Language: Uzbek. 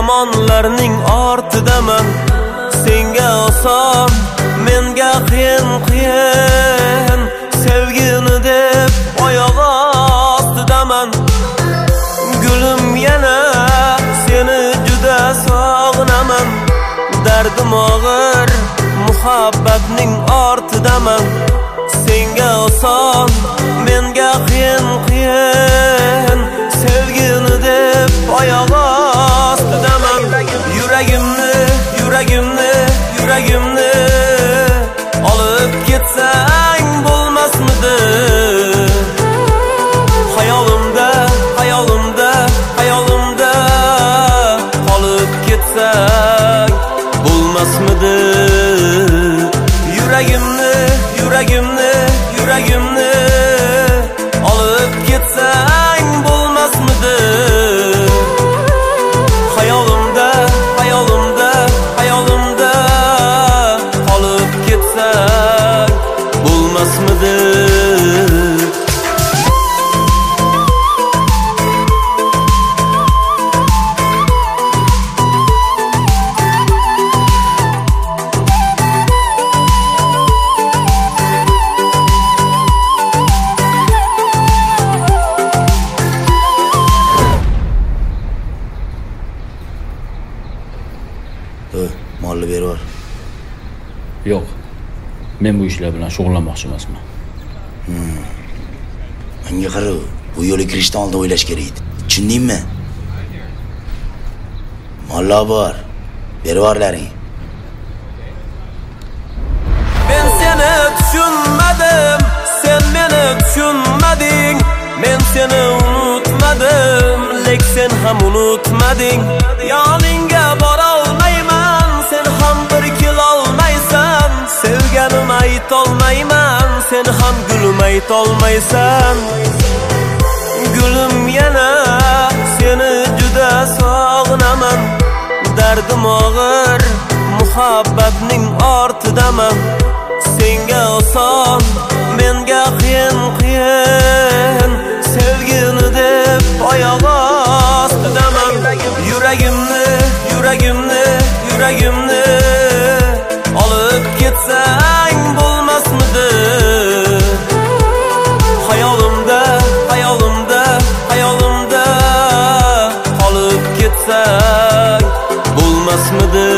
zamonlarning ortidaman. Senga oson, menga qiyin. Sevgini deb oyoq ostidaman. Gulum yana seni juda sog'inaman. Dardim og'ir, muhabbatning ortidaman. Senga oson, menga qiyin. Sevgini deb oyoq ostidaman. Yuragimni olib ketsang bo'lmasmidi? Hayolimda qolib ketsang bo'lmasmidi? Yuragimni olib ketsang bo'lmasmidi? Hayolimda qolib ketsang bo'lmasmidi? Molni berib yubor. Yo'q. Men bu ishlar bilan shug'ullanmoqchi emasman. Menga qara, bu yo'lga kirishdan oldin o'ylash kerak edi. Tushundingmi? Mollar bor. Berib yuborlaring. Men seni tushunmadim, sen meni tushunmading. Men seni unutmadim, lek sen ham unutmading. Yoningga bora olmayman, sen ham bir kelolmaysan. Sevganim aytolmayman, sen ham gulim aytolmaysan. Gulim yana seni juda sog'inaman. Dardim og'ir, muhabbatning ortidaman. Senga oson, menga qiyin. Sevgini deb oyoq ostidaman. Yuragimni olib ketsang bo'lmasmidi? Hayolimda qolib ketsang bo'lmasmidi?